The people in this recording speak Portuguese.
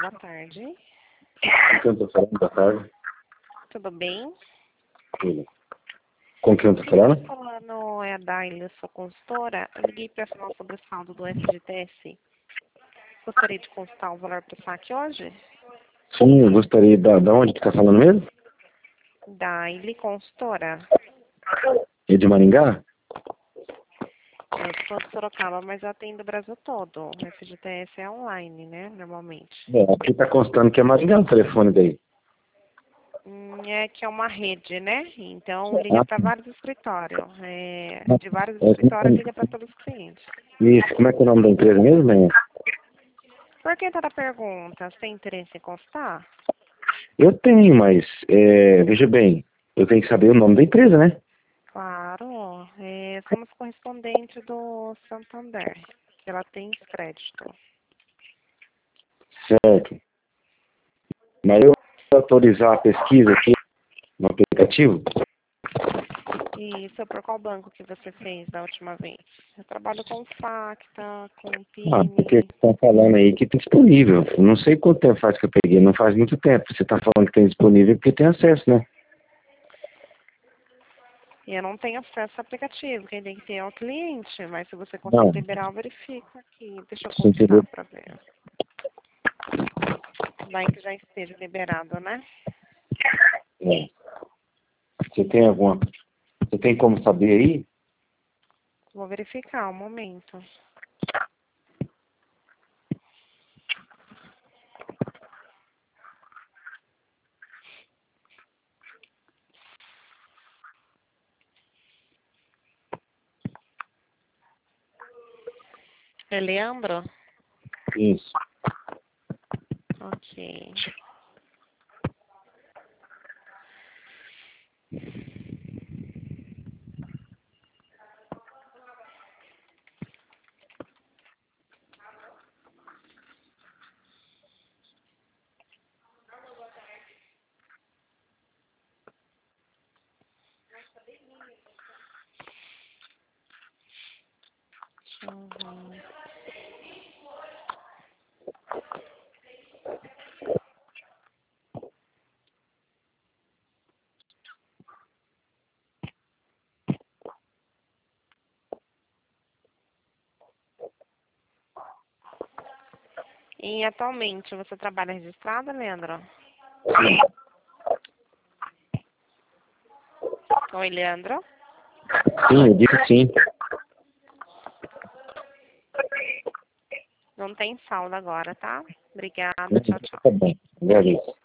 boa tarde. Com quem eu tô falando? Boa tarde. Tudo bem? Tudo. Com quem eu tô falando? Estou falando, é a Daila, sou consultora. Eu liguei para falar sobre o saldo do FGTS. Gostaria de consultar o valor para o saque hoje? Sim, eu gostaria da onde que tá falando mesmo? Daila Consultora. É de Maringá? Eu sou de Sorocaba, mas eu atendo o Brasil todo. O FGTS é online, né? Normalmente. Aqui tá constando que é Maringá o telefone daí. É que é uma rede, né? Então liga para vários escritórios. De vários É, escritórios liga para todos os clientes. isso, como é que é o nome da empresa mesmo, hein? Por que toda pergunta? Você tem interesse em consultar? Eu tenho, mas, veja bem, eu tenho que saber o nome da empresa, né? Claro, somos correspondente do Santander, que ela tem crédito. Certo. Mas eu vou autorizar a pesquisa aqui no aplicativo? E isso por qual banco que você fez da última vez? Eu trabalho com Facta, com Porque Pini. estão falando aí que tem disponível. Eu não sei quanto tempo faz que eu peguei, não faz muito tempo. Você tá falando que tem disponível porque tem acesso, né? E eu não tenho acesso ao aplicativo, quem tem que ter é o cliente, mas se você Não, conseguir liberar, eu verifico aqui. Deixa eu você entendeu? consultar para ver. Vai que já esteja liberado, né? É. Você tem como saber aí? Vou verificar um momento. É Leandro? Isso. Ok. Deixa eu ver. E atualmente você trabalha registrada, Leandro? Oi, Leandro? Sim, eu disse sim. Não tem saldo agora, tá? Obrigada, tchau, tchau. Tá bom, agradeço.